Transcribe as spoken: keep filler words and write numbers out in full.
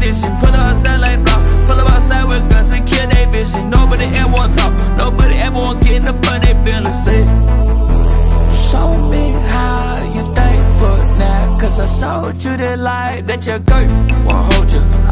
condition. Pull up outside like block, pull up outside with guns, we kill they vision. Nobody ever want talk, nobody ever want get in the front they feelings. Say, show me how you thankful now, cause I showed you the light that your girl won't hold you.